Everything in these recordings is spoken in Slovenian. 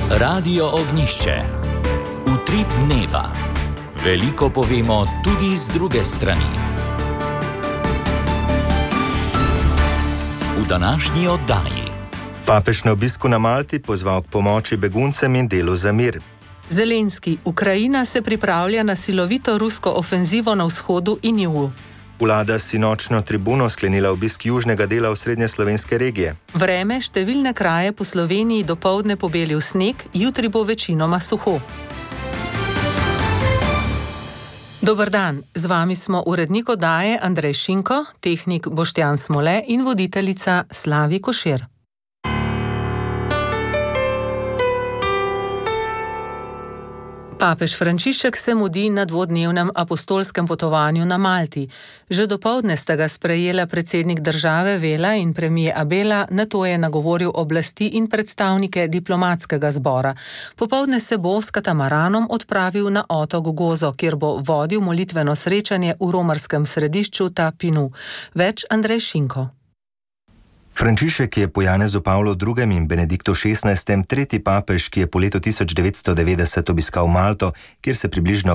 Radio Ognjišče. Utrip dneva. Veliko povemo tudi z druge strani. V današnji oddaji. Papež na obisku na Malti pozval k pomoči beguncem in delu za mir. Zelenski, Ukrajina se pripravlja na silovito rusko ofenzivo na vzhodu in jugu. Vlada si nočno tribuno sklenila obisk južnega dela osrednje slovenske regije. Vreme številne kraje po Sloveniji dopoldne pobelil sneg, jutri bo večinoma suho. Dober dan, z vami smo urednik oddaje Andrej Šinko, tehnik Boštjan Smole in voditeljica Slavi Košir. Papež Frančišek se mudi na dvodnevnem apostolskem potovanju na Malti. Že dopoldne sta ga sprejela predsednik države Vela in premijer Abela, nato je nagovoril oblasti in predstavnike diplomatskega zbora. Popoldne se bo s katamaranom odpravil na otok Gozo, kjer bo vodil molitveno srečanje v romarskem središču Ta Pinu. Več Andrej Šinko. Frančišek je po Janezu Pavlu II. In Benediktu XVI. Tretji papež, ki je po letu 1990 obiskal Malto, kjer se približno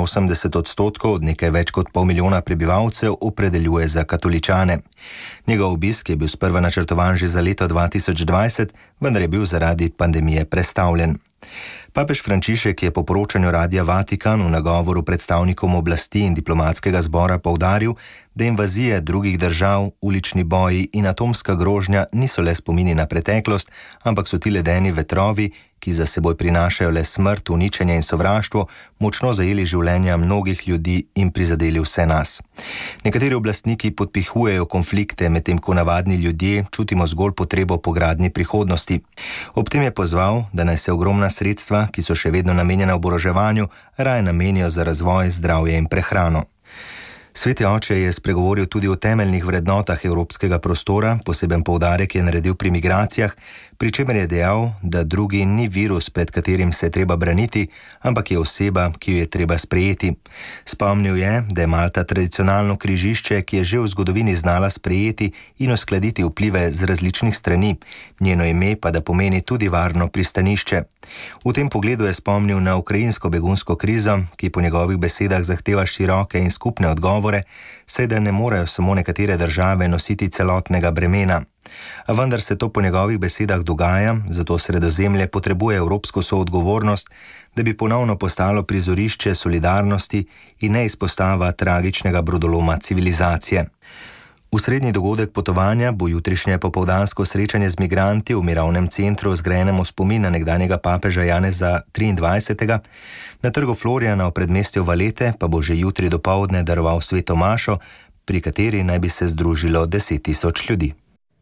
85% od nekaj več kot pol milijona prebivalcev opredeljuje za katoličane. Njegov obisk je bil sprva načrtovan že za leto 2020, vendar je bil zaradi pandemije prestavljen. Papež Frančišek je po poročanju Radia Vatikan v nagovoru predstavnikom oblasti in diplomatskega zbora poudaril, da invazije drugih držav, ulični boji in atomska grožnja niso le spomini na preteklost, ampak so ti ledeni vetrovi, ki za seboj prinašajo le smrt, uničenje in sovraštvo, močno zajeli življenja mnogih ljudi in prizadeli vse nas. Nekateri oblastniki podpihujejo konflikte, medtem ko navadni ljudje čutimo zgolj potrebo po gradnji prihodnosti. Ob tem je pozval, da naj se ogromna sredstva, ki so še vedno namenjena oboroževanju, raje namenijo za razvoj, zdravje in prehrano. Sveti oče je spregovoril tudi o temeljnih vrednotah evropskega prostora, poseben poudarek je naredil pri migracijah, pri čemer je dejal, da drugi ni virus, pred katerim se je treba braniti, ampak je oseba, ki jo je treba sprejeti. Spomnil je, da je Malta tradicionalno križišče, ki je že v zgodovini znala sprejeti in uskladiti vplive z različnih strani, njeno ime pa da pomeni tudi varno pristanišče. V tem pogledu je spomnil na ukrajinsko begunsko krizo, ki po njegovih besedah zahteva široke in skupne odgovore, saj da ne morejo samo nekatere države nositi celotnega bremena. A vendar se to po njegovih besedah dogaja, zato Sredozemlje potrebuje evropsko soodgovornost, da bi ponovno postalo prizorišče solidarnosti in ne izpostava tragičnega brodoloma civilizacije. Osrednji dogodek potovanja bo jutrišnje popoldansko srečanje z migranti v mirovnem centru, zgrajenem v spomin na nekdanjega papeža Janeza 23. Na trgu Florijana v predmestju Valete pa bo že jutri dopoldne daroval sveto mašo, pri kateri naj bi se združilo 10.000 ljudi.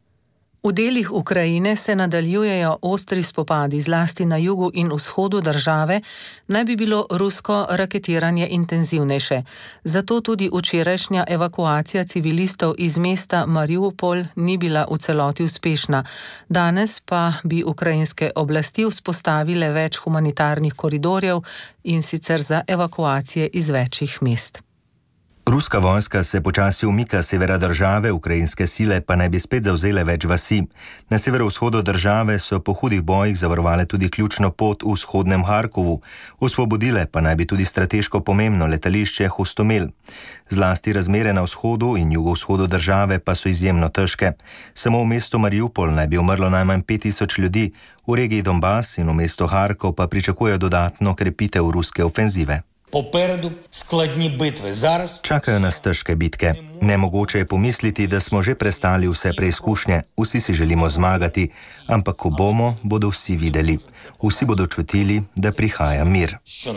V delih Ukrajine se nadaljujejo ostri spopadi, zlasti na jugu in vzhodu države, naj bi bilo rusko raketiranje intenzivnejše. Zato tudi včerajšnja evakuacija civilistov iz mesta Mariupol ni bila v celoti uspešna. Danes pa bi ukrajinske oblasti vzpostavile več humanitarnih koridorjev in sicer za evakuacije iz večjih mest. Ruska vojska se počasi umika severa države, ukrajinske sile pa naj bi spet zavzele več vasi. Na severovzhodu države so po hudih bojih zavarovale tudi ključno pot v vzhodnem Harkovu, osvobodile pa naj bi tudi strateško pomembno letališče Hostomel. Zlasti razmere na vzhodu in jugovzhodu države pa so izjemno težke. Samo v mestu Mariupol naj bi umrlo najmanj 5.000 ljudi, v regiji Donbas in v mestu Harkov pa pričakujejo dodatno krepitev ruske ofenzive. Poperedu skladni bitve. Čakajo nas težke bitke. Nemogoče je pomisliti, da smo že prestali vse preizkušnje. Vsi si želimo zmagati, ampak ko bomo, bodo vsi videli. Vsi bodo čutili, da prihaja mir.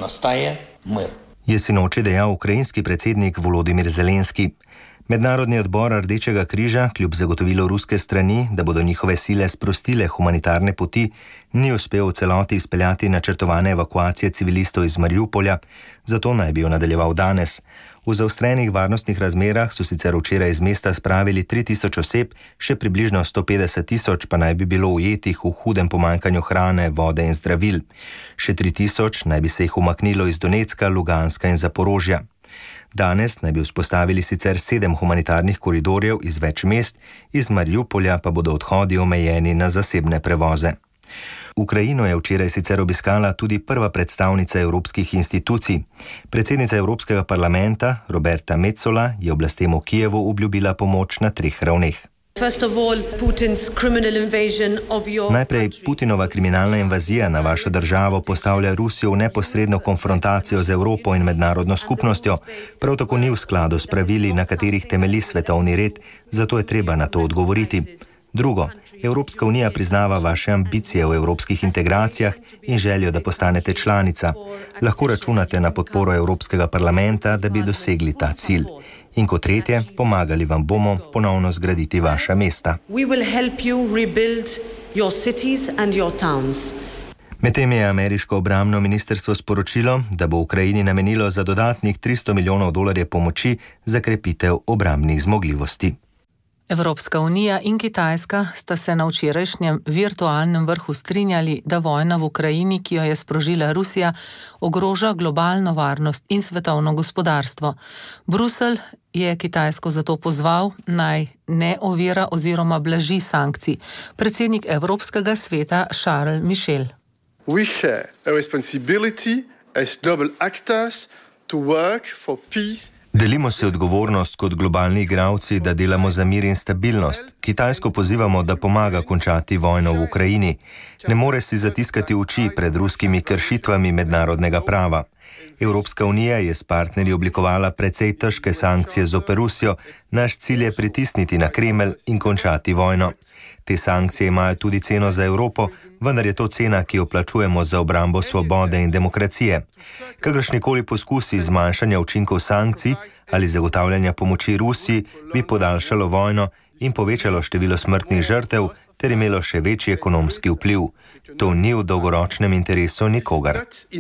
Je sinoči dejal ukrajinski predsednik Volodimir Zelenski. Mednarodni odbor Rdečega križa, kljub zagotovilu ruske strani, da bodo njihove sile sprostile humanitarne poti, ni uspel v celoti izpeljati načrtovane evakuacije civilistov iz Mariupolja, zato naj bi jo nadaljeval danes. V zaostrenih varnostnih razmerah so sicer včeraj iz mesta spravili 3.000 oseb, še približno 150.000 pa naj bi bilo ujetih v hudem pomanjkanju hrane, vode in zdravil. Še 3.000 naj bi se jih umaknilo iz Donecka, Luganska in Zaporožja. Danes naj bi vzpostavili sicer 7 humanitarnih koridorjev iz več mest, iz Mariupolja pa bodo odhodi omejeni na zasebne prevoze. Ukrajino je včeraj sicer obiskala tudi prva predstavnica evropskih institucij. Predsednica Evropskega parlamenta Roberta Metsola je oblastem v Kijevu obljubila pomoč na 3 ravneh. Najprej, Putinova kriminalna invazija na vašo državo postavlja Rusijo v neposredno konfrontacijo z Evropo in mednarodno skupnostjo, prav tako ni v skladu s pravili, na katerih temelji svetovni red, zato je treba na to odgovoriti. Drugo, Evropska unija priznava vaše ambicije v evropskih integracijah in željo, da postanete članica. Lahko računate na podporo Evropskega parlamenta, da bi dosegli ta cilj. In kot tretje, pomagali vam bomo ponovno zgraditi vaša mesta. Medtem je ameriško obrambno ministrstvo sporočilo, da bo Ukrajini namenilo za dodatnih $300 milijonov pomoči za krepitev obrambnih zmogljivosti. Evropska unija in Kitajska sta se na včerajšnjem virtualnem vrhu strinjali, da vojna v Ukrajini, ki jo je sprožila Rusija, ogroža globalno varnost in svetovno gospodarstvo. Bruselj je Kitajsko zato pozval, naj ne ovira oziroma blaži sankcij. Predsednik Evropskega sveta Charles Michel. We share a responsibility as global actors to work for peace. Delimo se odgovornost kot globalni igralci, da delamo za mir in stabilnost. Kitajsko pozivamo, da pomaga končati vojno v Ukrajini. Ne more si zatiskati oči pred ruskimi kršitvami mednarodnega prava. Evropska unija je s partnerji oblikovala precej težke sankcije zoper Rusijo. Naš cilj je pritisniti na Kremelj in končati vojno. Te sankcije imajo tudi ceno za Evropo, vendar je to cena, ki jo plačujemo za obrambo svobode in demokracije. Kakršnikoli poskusi zmanjšanja učinkov sankcij ali zagotavljanja pomoči Rusiji bi podaljšalo vojno in povečalo število smrtnih žrtev ter imelo še večji ekonomski vpliv. To ni v dolgoročnem interesu nikogar.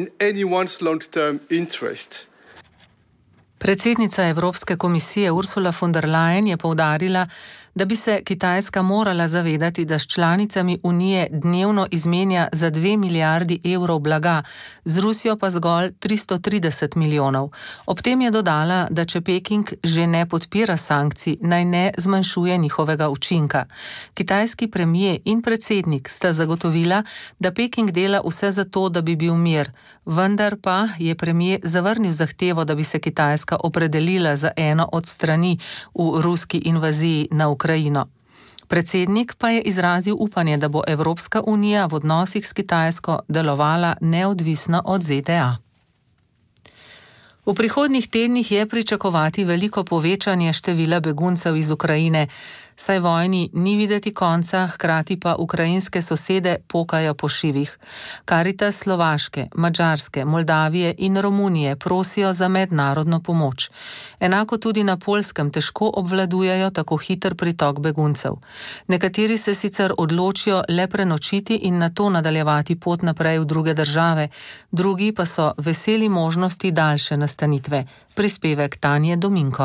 Predsednica Evropske komisije Ursula von der Leyen je poudarila, da bi se Kitajska morala zavedati, da s članicami Unije dnevno izmenja za 2 milijardi evrov blaga, z Rusijo pa zgolj 330 milijonov. Ob tem je dodala, da če Peking že ne podpira sankcij, naj ne zmanjšuje njihovega učinka. Kitajski premier in predsednik sta zagotovila, da Peking dela vse za to, da bi bil mir, vendar pa je premier zavrnil zahtevo, da bi se Kitajska opredelila za eno od strani v ruski invaziji na Ukrajino. Predsednik pa je izrazil upanje, da bo Evropska unija v odnosih s Kitajsko delovala neodvisno od ZDA. V prihodnjih tednih je pričakovati veliko povečanje števila beguncev iz Ukrajine, saj vojni ni videti konca, hkrati pa ukrajinske sosede pokajo po šivih. Karitas Slovaške, Madžarske, Moldavije in Romunije prosijo za mednarodno pomoč. Enako tudi na Poljskem težko obvladujejo tako hiter pritok beguncev. Nekateri se sicer odločijo le prenočiti in nato nadaljevati pot naprej v druge države, drugi pa so veseli možnosti daljše nastanitve. Prispevek Tanje Dominko.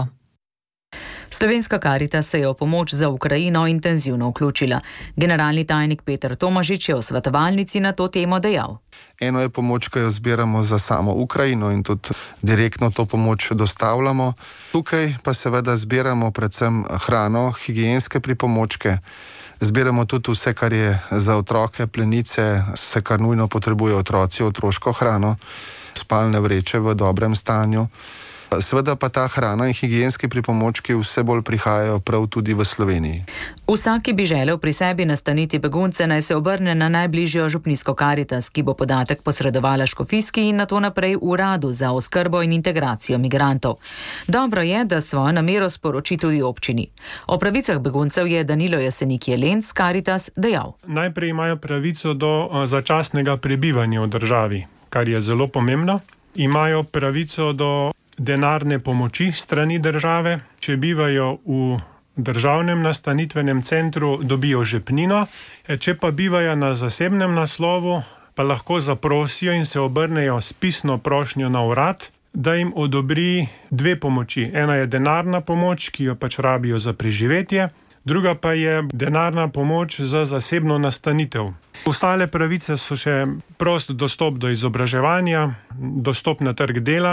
Slovenska Karitas se je v pomoč za Ukrajino intenzivno vključila. Generalni tajnik Peter Tomažič je v svetovalnici na to temo dejal. Eno je pomoč, ki jo zbiramo za samo Ukrajino in tudi direktno to pomoč dostavljamo. Tukaj pa seveda zbiramo predvsem hrano, higienske pripomočke. Zbiramo tudi vse, kar je za otroke, plenice, vse, kar nujno potrebujejo otroci, otroško hrano, spalne vreče v dobrem stanju. Seveda pa ta hrana in higienski pripomočki vse bolj prihajajo prav tudi v Sloveniji. Vsak, ki bi želel pri sebi nastaniti begunce, naj se obrne na najbližjo župnijsko Karitas, ki bo podatek posredovala škofijski in nato naprej uradu za oskrbo in integracijo migrantov. Dobro je, da svojo namero sporoči tudi občini. O pravicah beguncev je Danilo Jesenik Jelenc Karitas dejal. Najprej imajo pravico do začasnega prebivanja v državi, kar je zelo pomembno. Imajo pravico do denarne pomoči strani države. Če bivajo v državnem nastanitvenem centru, dobijo žepnino. Če pa bivajo na zasebnem naslovu, pa lahko zaprosijo in se obrnejo s pisno prošnjo na urad, da jim odobri 2 pomoči. Ena je denarna pomoč, ki jo pač rabijo za preživetje, druga pa je denarna pomoč za zasebno nastanitev. Ostale pravice so še prost dostop do izobraževanja, dostop na trg dela,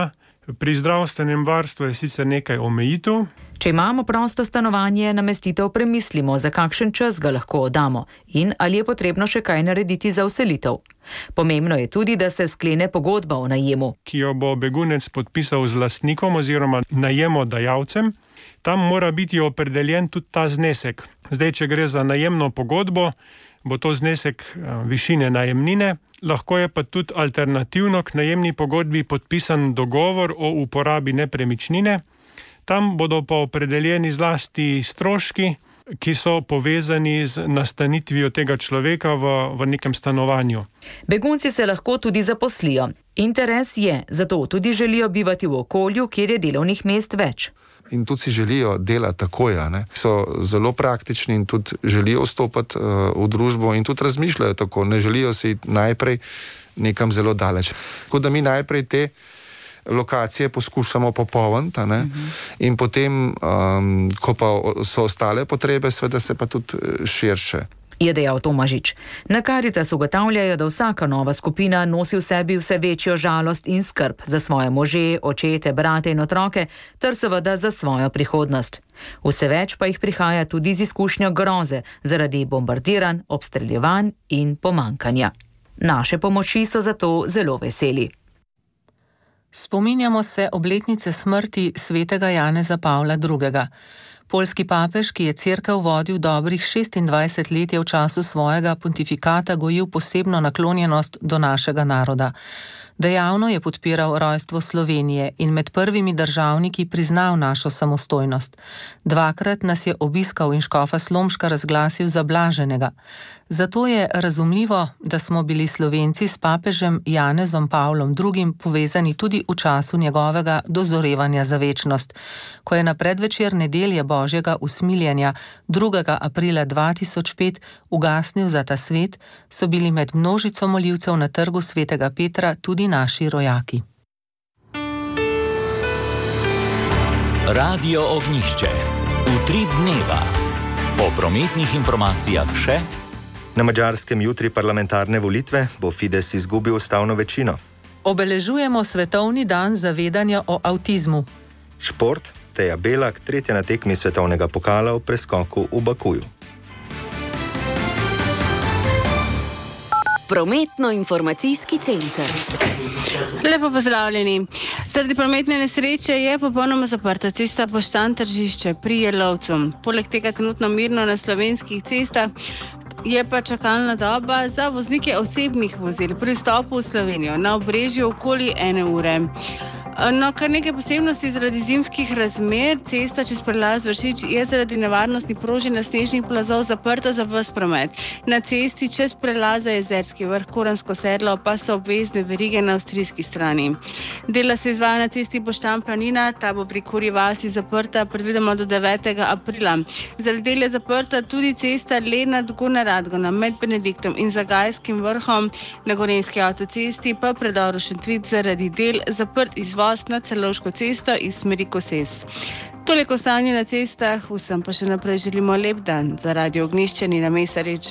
Pri zdravstvenem varstvu je sicer nekaj omejitev. Če imamo prosto stanovanje, namestitev premislimo, za kakšen čas ga lahko oddamo in ali je potrebno še kaj narediti za vselitev. Pomembno je tudi, da se sklene pogodba o najemu, ki jo bo begunec podpisal z lastnikom oziroma najemodajalcem. Tam mora biti opredeljen tudi ta znesek. Zdaj, če gre za najemno pogodbo, bo to znesek višine najemnine. Lahko je pa tudi alternativno k najemni pogodbi podpisan dogovor o uporabi nepremičnine. Tam bodo pa opredeljeni zlasti stroški, ki so povezani z nastanitvijo tega človeka v nekem stanovanju. Begunci se lahko tudi zaposlijo. Interes je, zato tudi želijo bivati v okolju, kjer je delovnih mest več. In tudi si želijo delati takoj, so zelo praktični in tudi želijo vstopiti v družbo in tudi razmišljajo tako, ne želijo si najprej nekam zelo daleč. Tako da mi najprej te lokacije poskušamo popolniti, in potem, ko pa so ostale potrebe, seveda se pa tudi širše. Je dejal Tomažič. Na Karitasu ugotavljajo, da vsaka nova skupina nosi v sebi vse večjo žalost in skrb za svoje može, očete, brate in otroke, ter seveda za svojo prihodnost. Vse več pa jih prihaja tudi z izkušnjo groze zaradi bombardiranj, obstreljevanj in pomankanja. Naše pomoči so zato zelo veseli. Spominjamo se obletnice smrti svetega Janeza Pavla II. Poljski papež, ki je cerkev vodil dobrih 26 let, je v času svojega pontifikata gojil posebno naklonjenost do našega naroda. Dejavno je podpiral rojstvo Slovenije in med prvimi državniki priznal našo samostojnost. Dvakrat nas je obiskal in škofa Slomška razglasil za blaženega. Zato je razumljivo, da smo bili Slovenci s papežem Janezom Pavlom II. Povezani tudi v času njegovega dozorevanja za večnost. Ko je na predvečer nedelje Božjega usmiljenja 2. aprila 2005 ugasnil za ta svet, so bili med množico molivcev na trgu svetega Petra tudi naši rojaki. Radio Ognjišče. Utrip dneva. Po prometnih informacijah še. Na Madžarskem jutri parlamentarne volitve bo Fides izgubil ustavno večino. Obeležujemo svetovni dan zavedanja o avtizmu. Šport, Teja Belak, tretja na tekmi svetovnega pokala v preskoku v Bakuju. Prometno-informacijski center. Lepo pozdravljeni. Zaradi prometne nesreče je popolnoma zaprta cesta Poštan-Tržišče pri Jelovcu. Poleg tega trenutno mirno na slovenskih cestah je pa čakalna doba za voznike osebnih vozil pri vstopu v Slovenijo na Obrežju okoli 1 ure. No, kar nekaj posebnosti zaradi zimskih razmer, cesta čez prelaz Vršič je zaradi nevarnosti proženja snežnih plazov zaprta za ves promet. Na cesti čez prelaz Jezerski vrh Koransko sedlo pa so obvezne verige na avstrijski strani. Dela se izvaja na cesti Boštan Planina, ta bo pri Kurji vasi zaprta predvidoma do 9. aprila. Zaradi del je zaprta tudi cesta Lenart-Gornja Radgona med Benediktom in Zagajskim vrhom, na Gorenjski avtocesti pa predor Šentvid zaradi del zaprt izvoz na Celovško cesto iz smeri Koses. Toliko stanje na cestah, vsem pa še naprej želimo lep dan. Za Radio Ognjišče Nina Mesarič.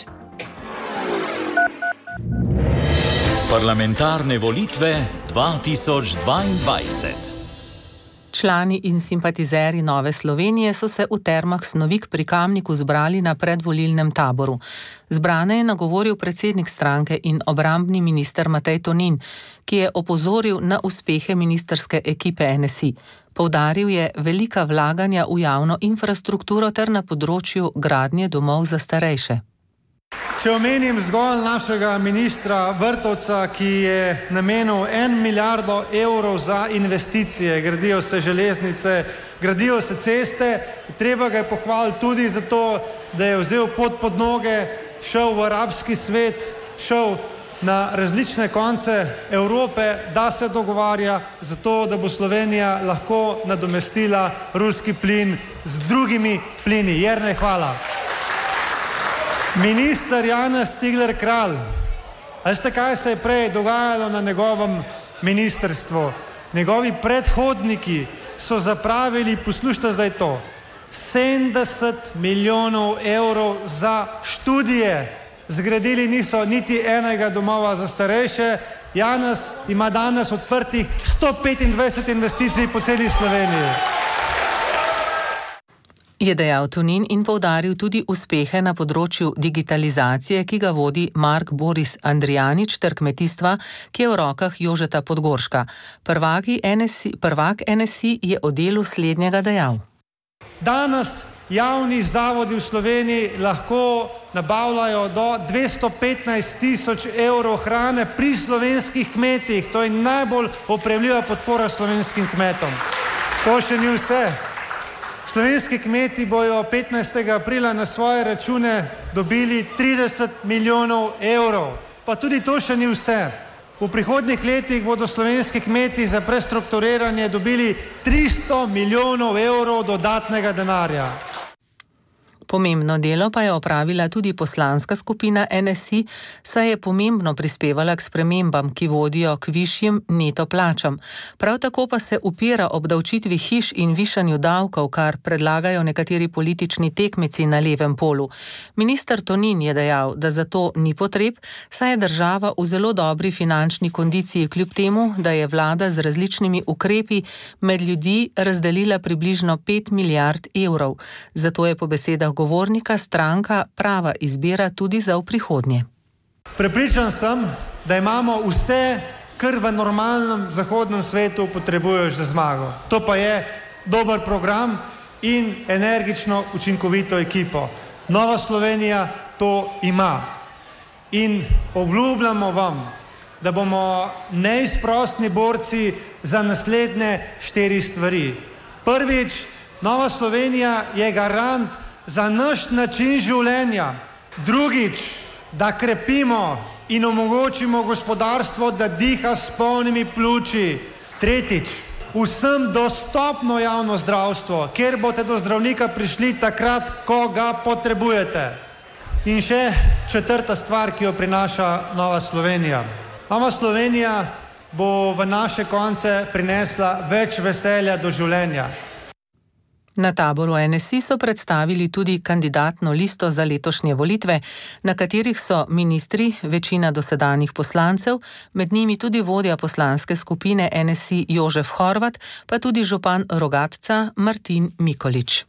Parlamentarne volitve 2022. Člani in simpatizerji Nove Slovenije so se v Termah Snovik pri Kamniku zbrali na predvolilnem taboru. Zbrane je nagovoril predsednik stranke in obrambni minister Matej Tonin, ki je opozoril na uspehe ministrske ekipe NSI. Poudaril je velika vlaganja v javno infrastrukturo ter na področju gradnje domov za starejše. Če omenim zgolj našega ministra Vrtovca, ki je namenil 1 milijardo evrov za investicije, gradijo se železnice, gradijo se ceste, treba ga je pohvaliti tudi zato, da je vzel pot pod noge, šel v arabski svet, šel na različne konce Evrope, da se dogovarja zato, da bo Slovenija lahko nadomestila ruski plin z drugimi plini. Jernej, hvala. Minister Janez Cigler Kralj, veste, kaj se je prej dogajalo na njegovem ministrstvu? Njegovi predhodniki so zapravili, poslušajte zdaj to, 70 milijonov evrov za študije. Zgradili niso niti enega domova za starejše, Janez ima danes odprtih 125 investicij po celi Sloveniji. Je dejal Tonin in poudaril tudi uspehe na področju digitalizacije, ki ga vodi Mark Boris Andrijanič ter kmetijstva, ki je v rokah Jožeta Podgorška. Prvak NSI je o delu slednjega dejal. Danes javni zavodi v Sloveniji lahko nabavljajo do 215.000 evrov hrane pri slovenskih kmetih. To je najbolj opremljiva podpora slovenskim kmetom. To še ni vse. Slovenski kmeti bojo 15. aprila na svoje račune dobili 30 milijonov evrov. Pa tudi to še ni vse. V prihodnjih letih bodo slovenski kmeti za prestrukturiranje dobili 300 milijonov evrov dodatnega denarja. Pomembno delo pa je opravila tudi poslanska skupina NSI, saj je pomembno prispevala k spremembam, ki vodijo k višjim neto plačam. Prav tako pa se upira obdavčitvi hiš in višanju davkov, kar predlagajo nekateri politični tekmeci na levem polu. Minister Tonin je dejal, da za to ni potreb, saj je država v zelo dobri finančni kondiciji, kljub temu, da je vlada z različnimi ukrepi med ljudi razdelila približno 5 milijard evrov. Zato je po besedah govornika stranka prava izbira tudi za v prihodnje. Prepričan sem, da imamo vse, kar v normalnem zahodnem svetu potrebuješ za zmago. To pa je dober program in energično učinkovito ekipo. Nova Slovenija to ima. In obljubljamo vam, da bomo neizprostni borci za naslednje 4 stvari. Prvič, Nova Slovenija je garant za naš način življenja. Drugič, da krepimo in omogočimo gospodarstvo, da diha s polnimi pljuči. Tretjič, vsem dostopno javno zdravstvo, kjer boste do zdravnika prišli takrat, ko ga potrebujete. In še 4. stvar, ki jo prinaša Nova Slovenija. Nova Slovenija bo v naše konce prinesla več veselja do življenja. Na taboru NSI so predstavili tudi kandidatno listo za letošnje volitve, na katerih so ministri, večina dosedanjih poslancev, med njimi tudi vodja poslanske skupine NSI Jožef Horvat, pa tudi župan Rogatca Martin Mikolič.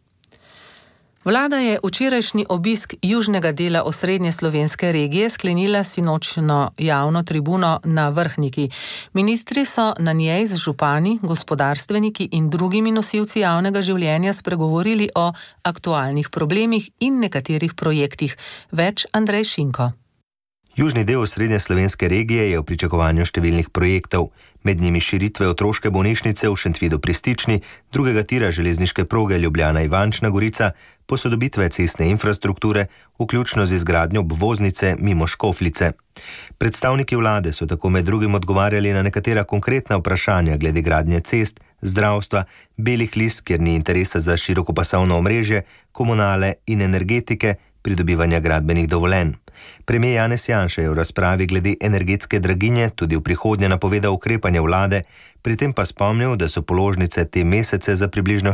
Vlada je včerajšnji obisk južnega dela osrednje slovenske regije sklenila sinočno javno tribuno na Vrhniki. Ministri so na njej z župani, gospodarstveniki in drugimi nosilci javnega življenja spregovorili o aktualnih problemih in nekaterih projektih. Več Andrej Šinko. Južni del osrednje slovenske regije je v pričakovanju številnih projektov, med njimi širitve otroške bolnišnice v Šentvidu pri Stični, drugega tira železniške proge Ljubljana-Ivančna Gorica, posodobitve cestne infrastrukture, vključno z izgradnjo obvoznice mimo Škofljice. Predstavniki vlade so tako med drugim odgovarjali na nekatera konkretna vprašanja glede gradnje cest, zdravstva, belih list, kjer ni interesa za širokopasovno omrežje, komunale in energetike, pridobivanja gradbenih dovoljenj. Premier Janez Janša je v razpravi glede energetske draginje tudi v prihodnje napovedal ukrepanje vlade, pri tem pa spomnil, da so položnice te mesece za približno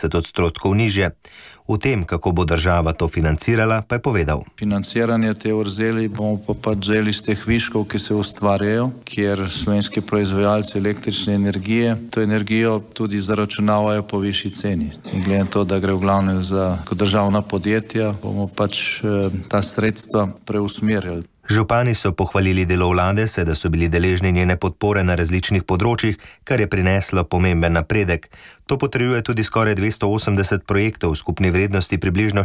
40% nižje. V tem, kako bo država to financirala, pa je povedal. Financiranje te vrzeli bomo pa vzeli iz teh viškov, ki se ustvarjajo, kjer slovenski proizvajalci električne energije to energijo tudi zaračunavajo po višji ceni. In glede na to, da gre v glavnem za državna podjetja, bomo pač ta sredstva preusmerjali. Župani so pohvalili delo vlade, saj da so bili deležni njene podpore na različnih področjih, kar je prineslo pomemben napredek. To potrjuje tudi skoraj 280 projektov v skupni vrednosti približno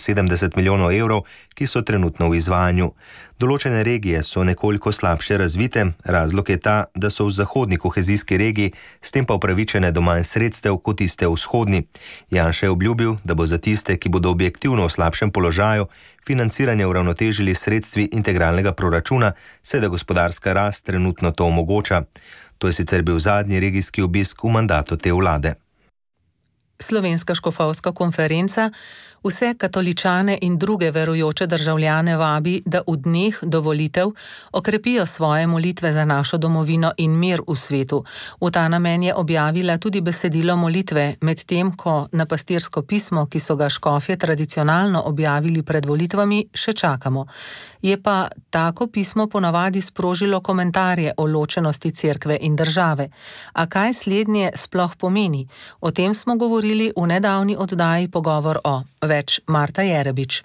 74 milijonov evrov, ki so trenutno v izvajanju. Določene regije so nekoliko slabše razvite, razlog je ta, da so v zahodni kohezijski regiji, s tem pa upravičene do manj sredstev kot tiste v vzhodni. Janša je obljubil, da bo za tiste, ki bodo objektivno v slabšem položaju, financiranje uravnotežili sredstvi integralnega proračuna, saj da gospodarska rast trenutno to omogoča. To je sicer bil zadnji regijski obisk v mandatu te vlade. Slovenska škofovska konferenca Vse katoličane in druge verujoče državljane vabi, da v dneh do volitev okrepijo svoje molitve za našo domovino in mir v svetu. V ta namen je objavila tudi besedilo molitve, medtem ko na pastirsko pismo, ki so ga škofje tradicionalno objavili pred volitvami, še čakamo. Je pa tako pismo ponavadi sprožilo komentarje o ločenosti cerkve in države. A kaj slednje sploh pomeni? O tem smo govorili v nedavni oddaji Pogovor o. Več Marta Jerebič.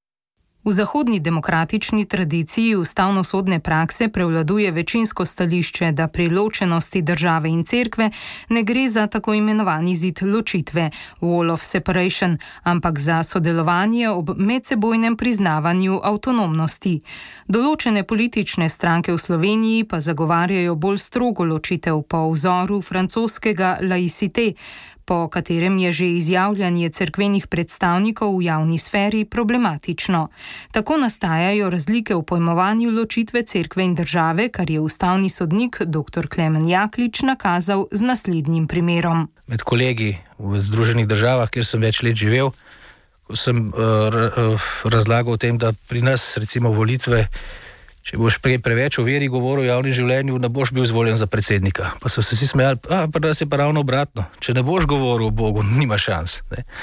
V zahodni demokratični tradiciji ustavnosodne prakse prevladuje večinsko stališče, da pri ločenosti države in cerkve ne gre za tako imenovani zid ločitve, wall of separation, ampak za sodelovanje ob medsebojnem priznavanju avtonomnosti. Določene politične stranke v Sloveniji pa zagovarjajo bolj strogo ločitev po vzoru francoskega laicité, po katerem je že izjavljanje cerkvenih predstavnikov v javni sferi problematično. Tako nastajajo razlike v pojmovanju ločitve cerkve in države, kar je ustavni sodnik dr. Klemen Jaklič nakazal z naslednjim primerom. Med kolegi v Združenih državah, kjer sem več let živel, sem razlagal o tem, da pri nas recimo volitve, če boš preveč o veri govoril v javnem življenju, ne boš bil izvoljen za predsednika. Pa so se vsi smejali, pa nas je pa ravno obratno. Če ne boš govoril o Bogu, nima šans.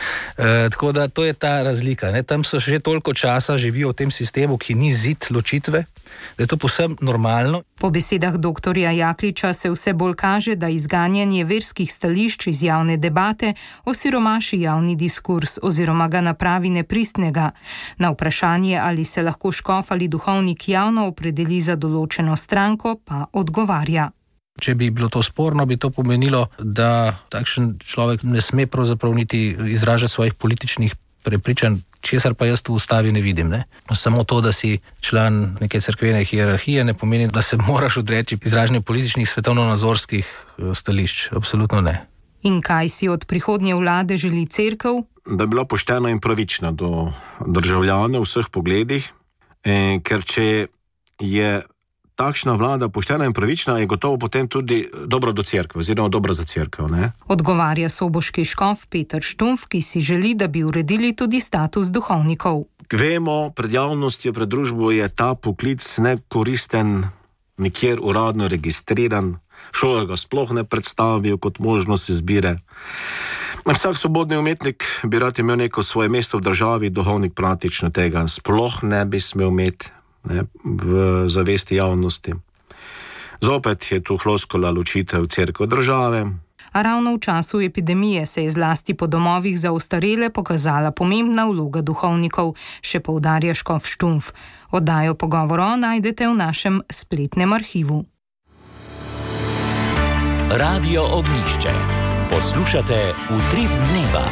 Tako da to je ta razlika. Tam so že toliko časa živijo v tem sistemu, ki ni zid ločitve, da je to povsem normalno. Po besedah doktorja Jakliča se vse bolj kaže, da izganjanje verskih stališč iz javne debate osiromaši javni diskurs oziroma ga napravi nepristnega. Na vprašanje, ali se lahko škof ali duhovnik javno opredeli za določeno stranko, pa odgovarja. Če bi bilo to sporno, bi to pomenilo, da takšen človek ne sme pravzaprav niti izražati svojih političnih prepričanj, česar pa jaz v ustavi ne vidim. Samo to, da si član neke cerkvene hierarhije, ne pomeni, da se moraš odreči izražanju političnih svetovno-nazorskih stališč. Absolutno ne. In kaj si od prihodnje vlade želi cerkev? Da bi bila poštena in pravična do državljanov v vseh pogledih, ker če je takšna vlada poštena in pravična, je gotovo potem tudi dobro do cerkve, oziroma dobro za cerkev. Odgovarja soboški škof Peter Štumpf, ki si želi, da bi uredili tudi status duhovnikov. Vemo, pred javnostjo, pred družbo je ta poklic nekoristen, nikjer uradno registriran, šole ga sploh ne predstavijo kot možnost izbire. Vsak svobodni umetnik bi rad imel neko svoje mesto v državi, duhovnik praktično tega sploh ne bi smel imeti v zavesti javnosti. Zopet je tu floskula ločitev cerkve države. A ravno v času epidemije se je zlasti po domovih za ostarele pokazala pomembna vloga duhovnikov, še poudarja škof Štumpf. Oddajo Pogovor najdete v našem spletnem arhivu. Radio Ognjišče. Poslušate Utrip dneva.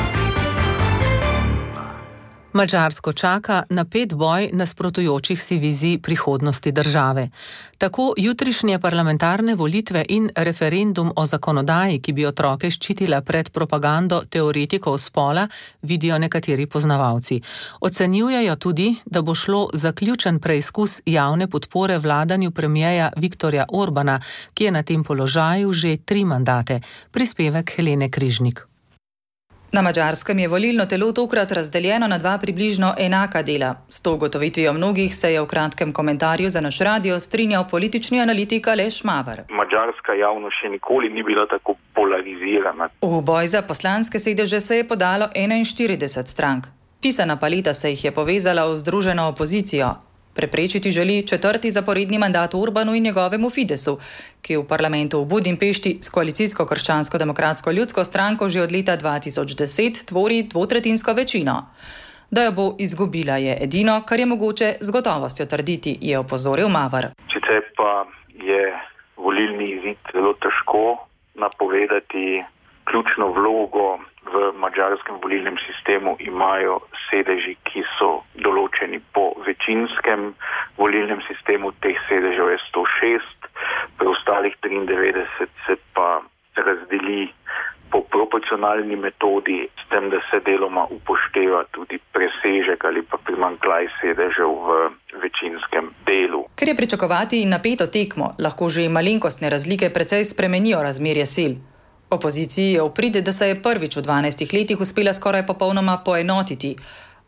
Madžarsko čaka napet boj nasprotujočih si vizij prihodnosti države. Tako jutrišnje parlamentarne volitve in referendum o zakonodaji, ki bi otroke ščitila pred propagando teoretikov spola, vidijo nekateri poznavalci. Ocenjujejo tudi, da bo šlo za ključen preizkus javne podpore vladanju premierja Viktorja Orbana, ki je na tem položaju že 3 mandate. Prispevek Helene Križnik. Na Madžarskem je volilno telo tokrat razdeljeno na 2 približno enaka dela. S to ugotovitvijo mnogih se je v kratkem komentarju za naš radio strinjal politični analitik Aleš Mavar. Madžarska javnost še nikoli ni bila tako polarizirana. V boj za poslanske sedeže se je podalo 41 strank. Pisana paleta se jih je povezala v združeno opozicijo. Preprečiti želi 4. zaporedni mandat Orbanu in njegovemu Fidesu, ki v parlamentu v Budimpešti s koalicijsko krščansko-demokratsko ljudsko stranko že od leta 2010 tvori 2/3 večino. Da jo bo izgubila je edino, kar je mogoče z gotovostjo trditi, je opozoril Mavar. Sicer pa je volilni izid zelo težko napovedati. Ključno vlogo v madžarskem volilnem sistemu imajo sedeži, ki so določeni po večinskem volilnem sistemu. Teh sedežev je 106, preostalih 93 se pa razdeli po proporcionalni metodi, s tem, da se deloma upošteva tudi presežek ali pa primanjkljaj sedežev v večinskem delu. Ker je pričakovati napeto tekmo, lahko že malenkostne razlike precej spremenijo razmerje sil. Opoziciji je v prid, da se je prvič v 12 letih uspela skoraj popolnoma poenotiti,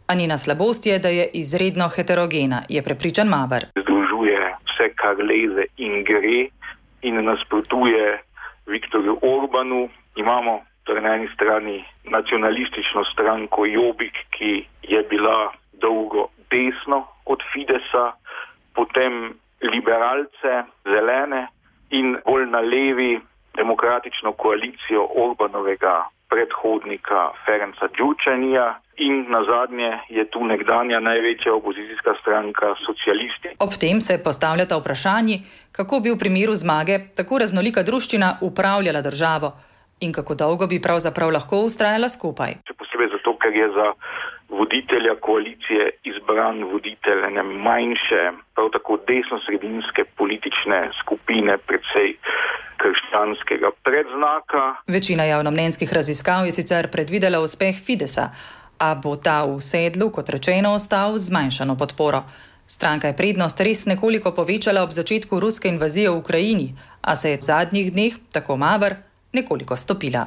A njena slabost je, da je izredno heterogena, je prepričan Maber. Združuje vse, kar leze in gre in nasprotuje Viktorju Orbanu. Imamo torej na eni strani nacionalistično stranko Jobbik, ki je bila dolgo desno od Fidesa, potem liberalce, zelene in bolj na levi demokratično koalicijo Orbanovega predhodnika Ferenca Gyurcsányja in nazadnje je tu nekdanja največja opozicijska stranka Socialisti. Ob tem se postavljata vprašanji, kako bi v primeru zmage tako raznolika druščina upravljala državo in kako dolgo bi pravzaprav lahko ustrajala skupaj. Še posebej zato, ker je za voditelja koalicije izbran voditelj ene manjše, prav tako desno-sredinske politične skupine, precej krščanskega predznaka. Večina javnomnenjskih raziskav je sicer predvidela uspeh Fidesa, a bo ta v sedlu, kot rečeno, ostal z zmanjšano podporo. Stranka je prednost res nekoliko povečala ob začetku ruske invazije v Ukrajini, a se je v zadnjih dneh, tako Maber, nekoliko stopila.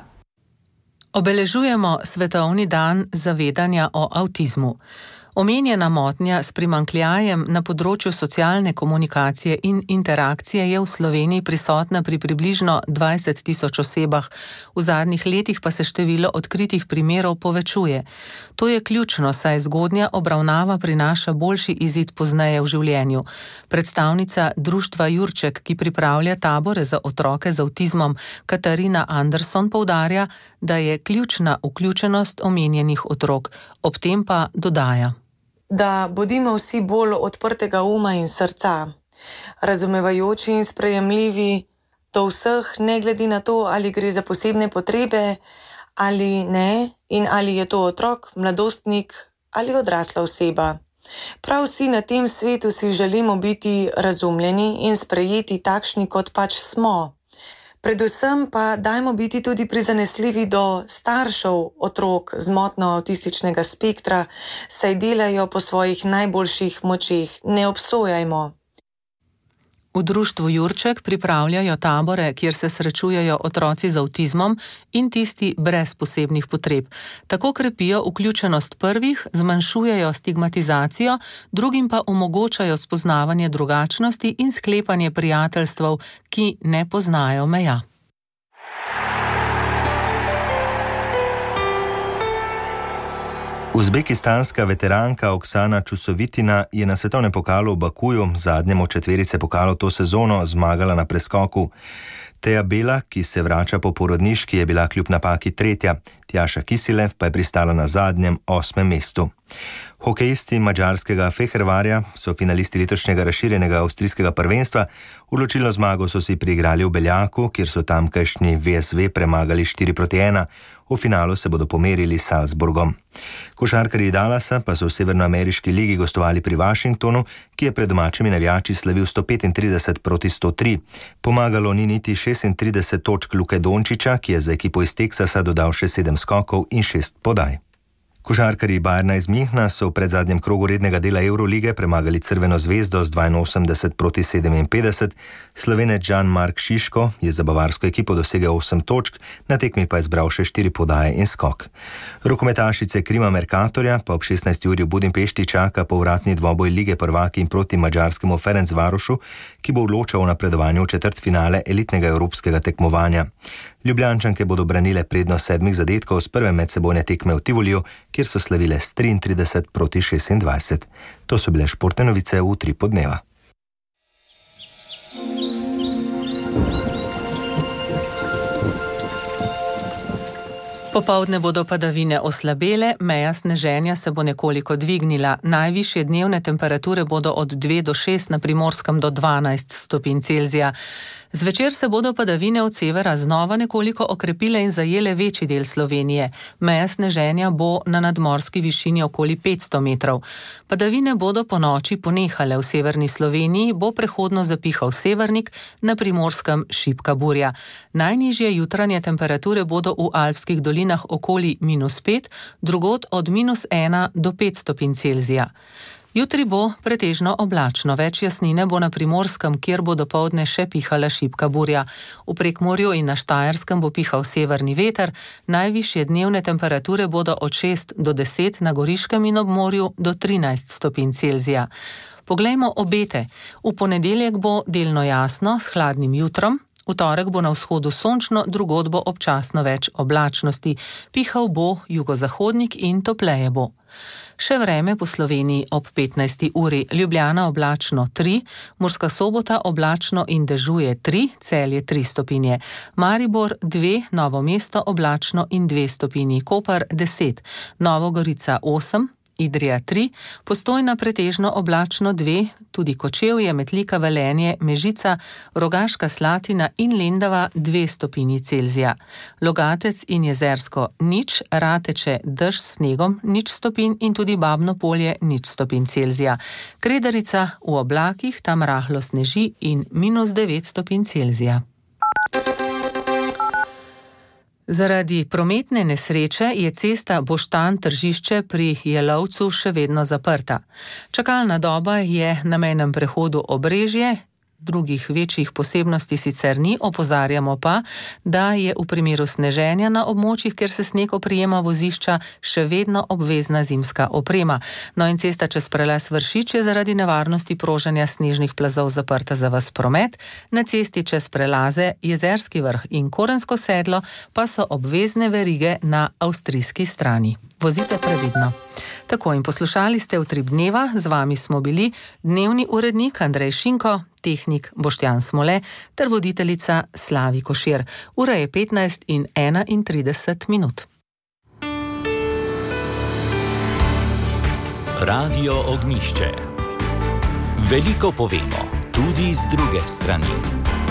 Obeležujemo Svetovni dan zavedanja o avtizmu. Omenjena motnja s primanjkljajem na področju socialne komunikacije in interakcije je v Sloveniji prisotna pri približno 20 tisoč osebah, v zadnjih letih pa se število odkritih primerov povečuje. To je ključno, saj zgodnja obravnava prinaša boljši izid pozneje v življenju. Predstavnica društva Jurček, ki pripravlja tabore za otroke z avtizmom, Katarina Anderson, poudarja, da je ključna vključenost omenjenih otrok, ob tem pa dodaja. Da bodimo vsi bolj odprtega uma in srca, razumevajoči in sprejemljivi do vseh, ne glede na to, ali gre za posebne potrebe ali ne in ali je to otrok, mladostnik ali odrasla oseba. Prav vsi na tem svetu si želimo biti razumljeni in sprejeti takšni, kot pač smo. Predvsem pa dajmo biti tudi prizanesljivi do staršev otrok z motnjo avtističnega spektra, saj delajo po svojih najboljših močeh. Ne obsojajmo. V društvu Jurček pripravljajo tabore, kjer se srečujejo otroci z avtizmom in tisti brez posebnih potreb. Tako krepijo vključenost prvih, zmanjšujejo stigmatizacijo, drugim pa omogočajo spoznavanje drugačnosti in sklepanje prijateljstev, ki ne poznajo meja. Uzbekistanska veteranka Oksana Čusovitina je na svetovnem pokalu v Bakuju, zadnjem od četverice pokalov to sezono, zmagala na preskoku. Teja Bela, ki se vrača po porodniški, je bila kljub napaki tretja. Tjaša Kisilev pa je pristala na zadnjem 8. mestu. Hokejisti madžarskega Fehervarja so finalisti letošnjega razširjenega avstrijskega prvenstva. Odločilno zmago so si priigrali v Beljaku, kjer so tamkajšnji VSV premagali 4-1. V finalu se bodo pomerili s Salzburgom. Košarkarji Dallasa pa so v severnoameriški ligi gostovali pri Washingtonu, ki je pred domačimi navijači slavil 135-103. Pomagalo ni niti 36 točk Luke Dončića, ki je za ekipo iz Teksasa dodal še 7 skokov in 6 podaj. Košarkarji Bayerna iz Münchna so v predzadnjem krogu rednega dela Eurolige premagali Crveno zvezdo z 82-57. Slovenec Jan-Mark Šiško je za bavarsko ekipo dosegel 8 točk, na tekmi pa je zbral še 4 podaje in skok. Rokometašice Krima Mercatorja pa ob 16. uri v Budimpešti čaka povratni dvoboj Lige prvakinj proti madžarskemu Ferencvarošu, ki bo odločal o napredovanju v četrtfinale elitnega evropskega tekmovanja. Ljubljančanke bodo branile prednost 7 zadetkov z prve medsebojne tekme v Tivoliju, kjer so slavile s 33-26. To so bile športne novice v Utrip dneva. Popoldne bodo padavine oslabele, meja sneženja se bo nekoliko dvignila. Najvišje dnevne temperature bodo od 2 do 6, na Primorskem do 12 stopinj Celzija. Zvečer se bodo padavine od severa znova nekoliko okrepile in zajele večji del Slovenije. Meja sneženja bo na nadmorski višini okoli 500 metrov. Padavine bodo po noči ponehale. V severni Sloveniji bo prehodno zapihal severnik, na Primorskem šibka burja. Najnižje jutranje temperature bodo v alpskih dolinah okoli -5, drugod od -1 do 5 stopinj Celzija. Jutri bo pretežno oblačno, več jasnine bo na Primorskem, kjer bo dopoldne še pihala šibka burja. V Prekmurju in na Štajerskem bo pihal severni veter, najvišje dnevne temperature bodo od 6 do 10, na Goriškem in ob morju do 13 stopinj Celzija. Poglejmo obete. V ponedeljek bo delno jasno s hladnim jutrom. V torek bo na vzhodu sončno, drugod bo občasno več oblačnosti. Pihal bo jugozahodnik in topleje bo. Še vreme po Sloveniji ob 15. uri. Ljubljana oblačno 3, Murska Sobota oblačno in dežuje 3, Celje 3 stopinje. Maribor 2, Novo mesto oblačno in 2 stopinji. Koper 10, Novo Gorica 8, Idrija 3, Postojna pretežno oblačno 2, tudi Kočevje, Metlika, Velenje, Mežica, Rogaška Slatina in Lendava 2 stopinji Celzija. Logatec in Jezersko 0, Rateče dež s snegom 0 stopinj in tudi Babno Polje 0 stopinj Celzija. Kredarica v oblakih, tam rahlo sneži in -9 stopinj Celzija. Zaradi prometne nesreče je cesta Boštanj-Tržišče pri Jelovcu še vedno zaprta. Čakalna doba je na mejnem prehodu Obrežje, drugih večjih posebnosti sicer ni, opozarjamo pa, da je v primeru sneženja na območjih, kjer se sneg oprijema vozišča, še vedno obvezna zimska oprema. No in cesta čez prelaz Vršič je zaradi nevarnosti proženja snežnih plazov zaprta za ves promet. Na cesti čez prelaze Jezerski vrh in Korensko sedlo pa so obvezne verige na avstrijski strani. Vozite previdno. Tako, in poslušali ste Utrip dneva, z vami smo bili dnevni urednik Andrej Šinko, tehnik Boštjan Smole ter voditeljica Slavi Košir. Ura je 15:31. Radio Ognjišče. Veliko povemo, tudi z druge strani.